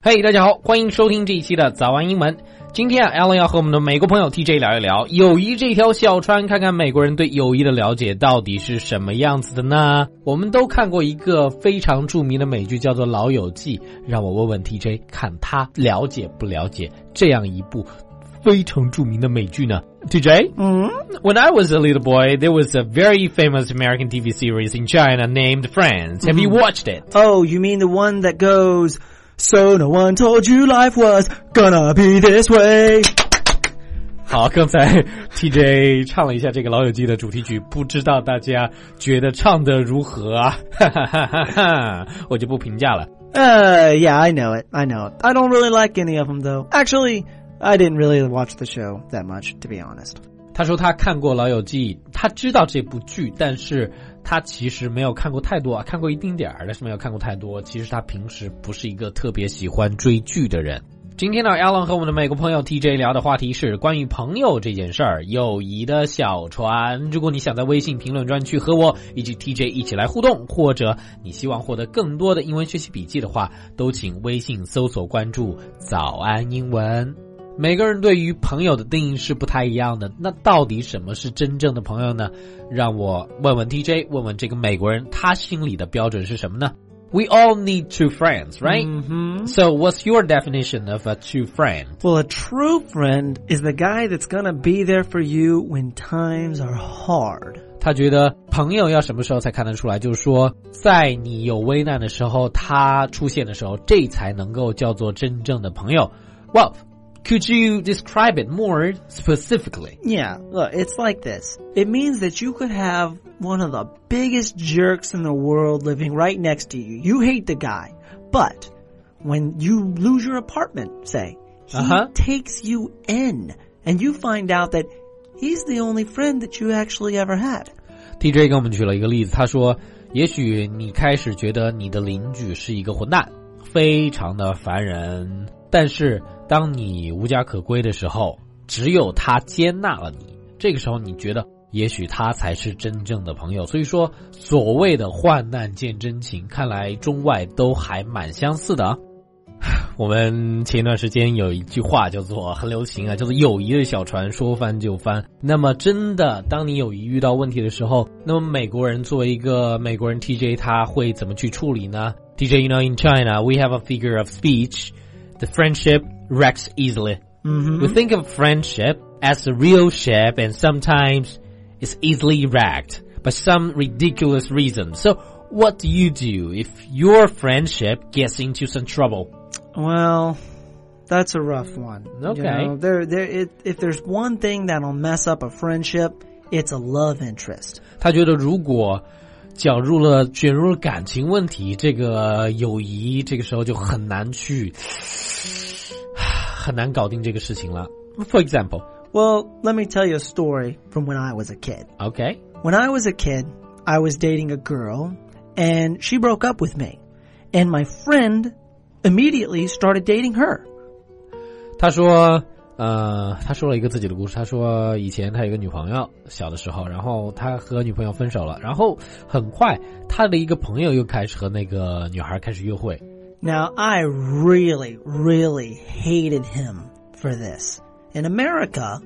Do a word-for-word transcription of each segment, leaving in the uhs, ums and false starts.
嘿、hey, 大家好，欢迎收听这一期的早安英文。今天啊 Alan 要和我们的美国朋友 T J 聊一聊友谊这条小船，看看美国人对友谊的了解到底是什么样子的呢？我们都看过一个非常著名的美剧叫做《老友记》，让我问问 T J 看他了解不了解这样一部非常著名的美剧呢？ T J? Mm-hmm. When I was a little boy, there was a very famous American T V series in China named Friends. Have mm-hmm. you watched it? Oh, you mean the one that goes...So no one told you life was gonna be this way. 好，刚才 T J 唱了一下这个老友记的主题曲，不知道大家觉得唱得如何啊？哈哈哈哈哈，我就不评价了。 Uh, yeah, I know it. I know it. I don't really like any of them though. Actually, I didn't really watch the show that much, to be honest. 他说他看过老友记，他知道这部剧，但是他其实没有看过太多，看过一丁点儿，但是没有看过太多。其实他平时不是一个特别喜欢追剧的人。今天呢 Alan 和我们的美国朋友 T J 聊的话题是关于朋友这件事儿，友谊的小船。如果你想在微信评论专区和我以及 T J 一起来互动，或者你希望获得更多的英文学习笔记的话，都请微信搜索关注早安英文。每个人对于朋友的定义是不太一样的，那到底什么是真正的朋友呢？让我问问 T J， 问问这个美国人，他心里的标准是什么呢？ We all need true friends, right? Mm-hmm. So what's your definition of a true friend? Well, a true friend is the guy that's gonna be there for you when times are hard. 他觉得朋友要什么时候才看得出来，就是说在你有危难的时候，他出现的时候，这才能够叫做真正的朋友。Well,Could you describe it more specifically? Yeah, look, it's like this. It means that you could have one of the biggest jerks in the world living right next to you. You hate the guy, but when you lose your apartment, say, he uh-huh. takes you in, and you find out that he's the only friend that you actually ever had. T J 给我们举了一个例子，他说，也许你开始觉得你的邻居是一个混蛋，非常的烦人，但是当你无家可归的时候，只有他接纳了你，这个时候你觉得也许他才是真正的朋友。所以说所谓的患难见真情，看来中外都还蛮相似的啊。我们前一段时间有一句话叫做很流行啊，叫做友谊的小船说翻就翻。那么真的当你友谊遇到问题的时候，那么美国人作为一个美国人 T J 他会怎么去处理呢？ T J, you know, in China we have a figure of speech.The friendship wrecks easily. Mm-hmm. We think of friendship as a real ship, and sometimes it's easily wrecked by some ridiculous reason. So what do you do if your friendship gets into some trouble? Well, that's a rough one. Okay. You know, there, there, it, if there's one thing that'll mess up a friendship, it's a love interest. 他觉得如果搅入了卷入了感情问题，这个友谊这个时候就很难去很难搞定这个事情了。For example, well, let me tell you a story from when I was a kid. Okay. When I was a kid, I was dating a girl, and she broke up with me. And my friend immediately started dating her. 他说呃，他说了一个自己的故事。他说以前他有一个女朋友，小的时候，然后他和女朋友分手了，然后很快他的一个朋友又开始和那个女孩开始约会。 Now, I really, really hated him for this. In America,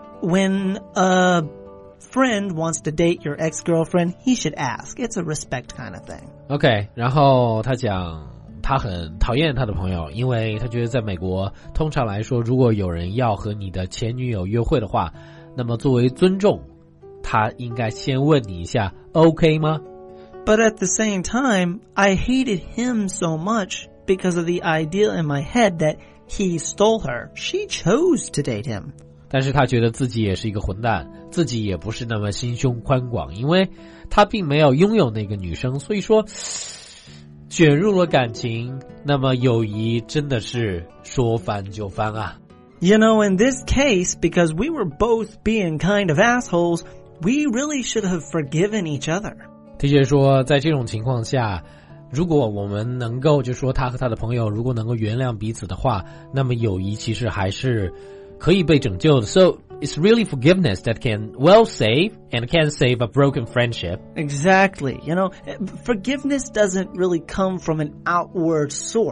when a friend wants to date your ex-girlfriend, he should ask. It's a respect kind of thing. OK, 然后他讲他很讨厌他的朋友，因为他觉得在美国通常来说，如果有人要和你的前女友约会的话，那么作为尊重，他应该先问你一下 OK 吗？ But at the same time, I hated him so much because of the idea in my head that he stole her. She chose to date him. 但是他觉得自己也是一个混蛋，自己也不是那么心胸宽广，因为他并没有拥有那个女生，所以说卷入了感情，那么友谊真的是说翻就翻啊。 You know, in this case, because we were both being kind of assholes, we really should have forgiven each other. T J 说在这种情况下，如果我们能够就说他和他的朋友如果能够原谅彼此的话，那么友谊其实还是可以被拯救的。 So it's really forgiveness that can well save and can save a broken friendship. Exactly. You know, forgiveness doesn't really come from an outward source.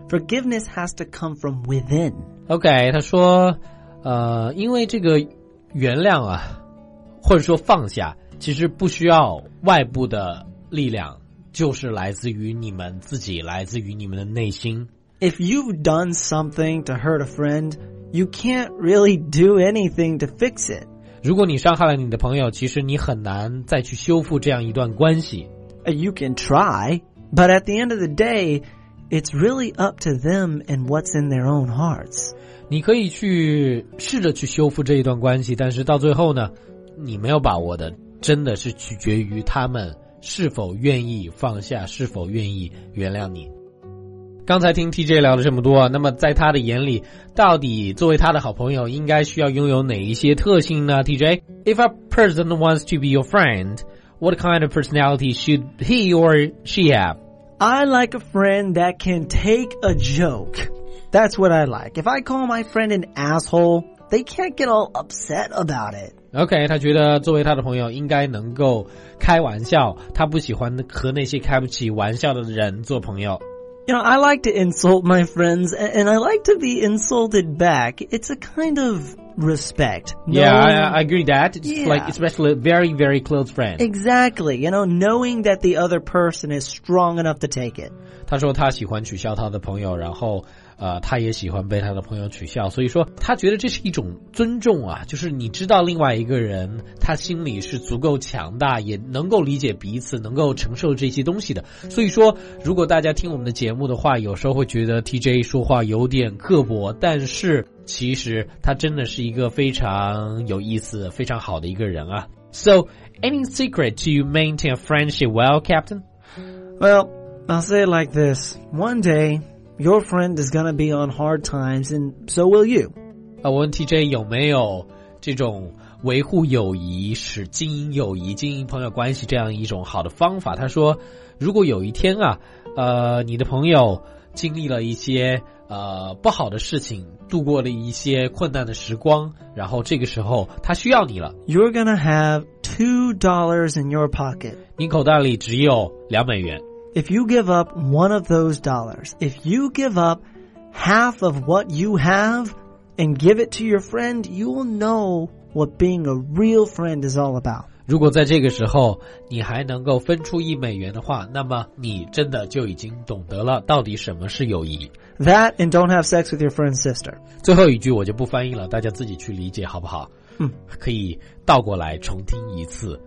Forgiveness has to come from within. OK, 他说呃，因为这个原谅啊或者说放下其实不需要外部的力量，就是来自于你们自己，来自于你们的内心。 If you've done something to hurt a friend, you can't really do anything to fix it. 如果你伤害了你的朋友，其实你很难再去修复这样一段关系。 You can try, but at the end of the day, it's really up to them and what's in their own hearts. 你可以去试着去修复这一段关系，但是到最后呢，你没有把握的真的是取决于他们是否愿意放下，是否愿意原谅你。刚才听 T J 聊了这么多，那么在他的眼里，到底作为他的好朋友应该需要拥有哪一些特性呢？ T J, if a person wants to be your friend, what kind of personality should he or she have? I like a friend that can take a joke. That's what I like. If I call my friend an asshole, they can't get all upset about it. OK, 他觉得作为他的朋友应该能够开玩笑，他不喜欢和那些开不起玩笑的人做朋友。 You know, I like to insult my friends, and I like to be insulted back. It's a kind of respect. Yeah, I, I agree that. It's yeah. like especially a very, very close friend. Exactly. You know, knowing that the other person is strong enough to take it. 他说他喜欢取笑他的朋友，然后呃，他也喜欢被他的朋友取笑，所以说他觉得这是一种尊重啊，就是你知道另外一个人他心里是足够强大，也能够理解彼此，能够承受这些东西的。所以说如果大家听我们的节目的话，有时候会觉得 T J 说话有点刻薄，但是其实他真的是一个非常有意思非常好的一个人啊。 So, any secret to maintain a friendship well, Captain? Well, I'll say it like this. One day, your friend is gonna be on hard times, and so will you. 我问 T J 有没有这种维护友谊、使经营友谊、经营朋友关系这样一种好的方法。他说，如果有一天啊，呃，你的朋友经历了一些呃不好的事情，度过了一些困难的时光，然后这个时候他需要你了。 You're gonna have two dollars in your pocket. 你口袋里只有两美元。 If you give up one of those dollars, if you give up half of what you have and give it to your friend, you will know what being a real friend is all about. 如果在这个时候你还能够分出一美元的话，那么你真的就已经懂得了到底什么是友谊。 That and don't have sex with your friend's sister. 最后一句我就不翻译了，大家自己去理解好不好？ 嗯， 可以倒过来重听一次。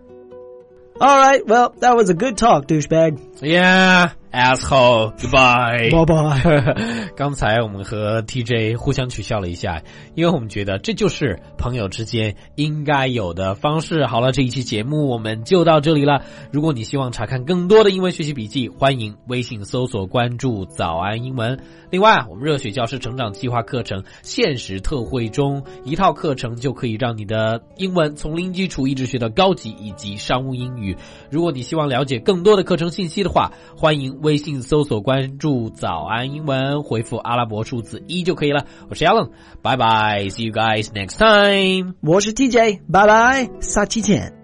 All right, well, that was a good talk, douchebag. Yeah, asshole. Goodbye. Bye-bye. 刚才我们和 T J 互相取笑了一下，因为我们觉得这就是朋友之间应该有的方式。好了，这一期节目我们就到这里了。如果你希望查看更多的英文学习笔记，欢迎微信搜索关注早安英文。另外，我们热血教师成长计划课程限时特惠中，一套课程就可以让你的英文从零基础一直学到高级以及商务英语。如果你希望了解更多的课程信息的话，欢迎微信搜索关注早安英文，回复阿拉伯数字一就可以了。我是 Alan， 拜拜 ，See you guys next time。 我是 T J， 拜拜，下期见。